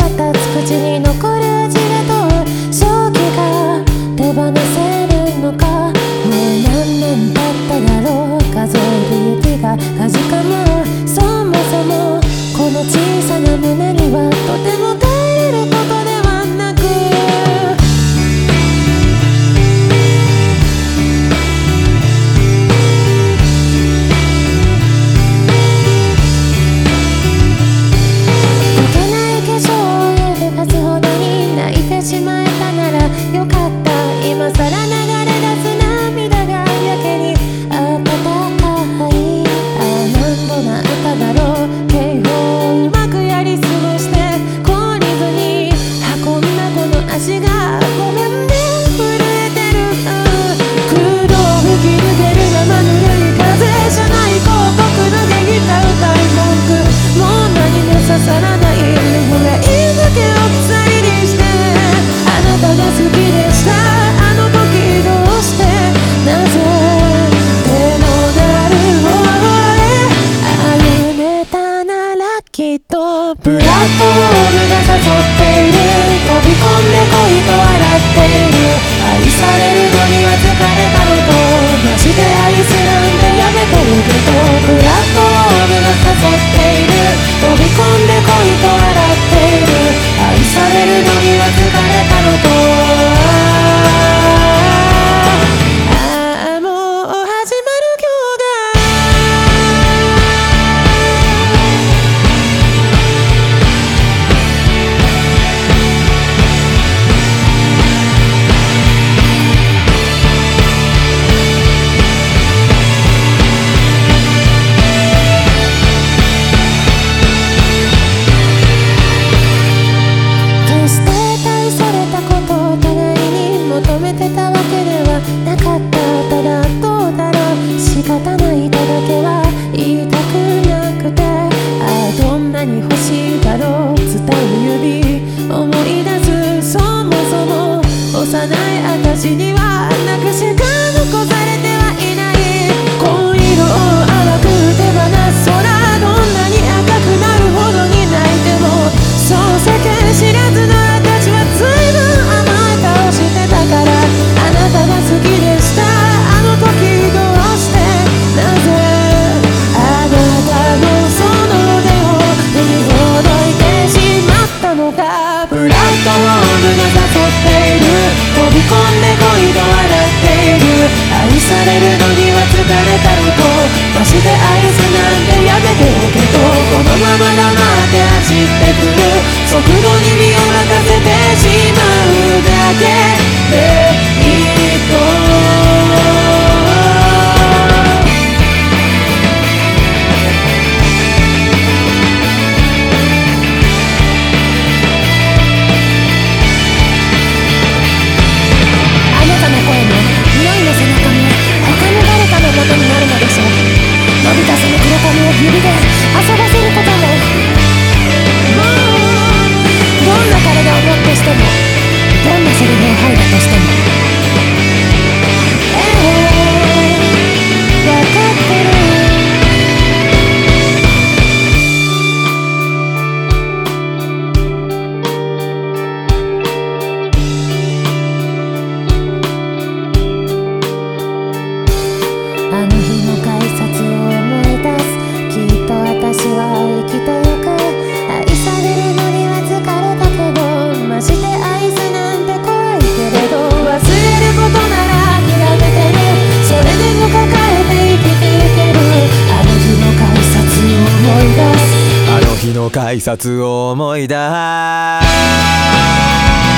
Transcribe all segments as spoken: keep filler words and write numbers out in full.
渡つ口に残る味だと正気が手放せるのか。もう何年経っただろう、数える雪がかじかむ。そもそもこの小さな胸にはとても耐えれることではなく、溶けない化粧を指かすほどに泣いてしまえたならよかった。今さら流れ出す涙がやけに温かい。ああ何度なっただろう、警報をうまくやり過ごして懲りずに運んだこの足がごめんね震えてる。空洞吹き抜ける生ぬるい風じゃない広告抜けきた歌い文句、もう何も刺さらないフレーズだけを鎖にして、あなたが好きでした、あの時どうしてなぜ手のなる方へ歩めたならきっと。プラットフォームが誘っている、飛び込んで恋と笑っている。愛されるのには疲れたのと、マジで愛すなんてやめてるけど。プラットフォームが誘っている、飛び込んで恋と笑っている。愛されるのには疲れたのと、ああもう始まる今日が。決して大それたことを互いに求めてたわけではなかった。ただどうだろう、仕方ないとだけは言いたくなくて。ああどんなに欲しいだろう、伝う指思い出す。そもそも幼い私には泣くしか残されてはいない。紺色を淡く手放す空、どんなに赤くなるほどに泣いても、そう世間知らずの私は随分甘い顔してたから。あなたが好きでした、あの時どうしてなぜあなたのその腕を振りほどいてしまったのか。プラットフォームが誘っている、飛び込んで恋と笑っている。愛されるのには疲れたのと、マジで愛すなんてやめておけと。このまま黙って走ってくる、速度に身を任せてしまうだけでいいと。あなたの声も匂いの背中も他の誰かのもとになるのでしょう。伸びたその黒髪を指で遊ばせることも、もうどんな体をもってしても、どんなセリフを吐いたとしても、ええわかってる。あの日の改札を思い出す、きっと私は生きてゆく。愛されるのには疲れたけど、マジで愛すなんて怖いけれど、忘れることなら諦めてる、それでも抱えて生きてゆける。あの日の改札を思い出す、 あの日の改札を思い出す。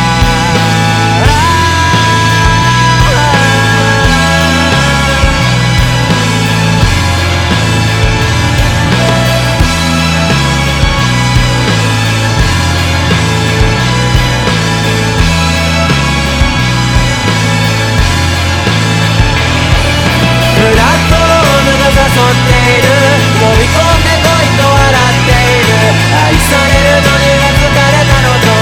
プラットフォームが誘っている、飛び込んで恋と笑っている。愛されるのには疲れたのと、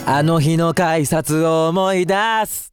あの日の改札を思い出す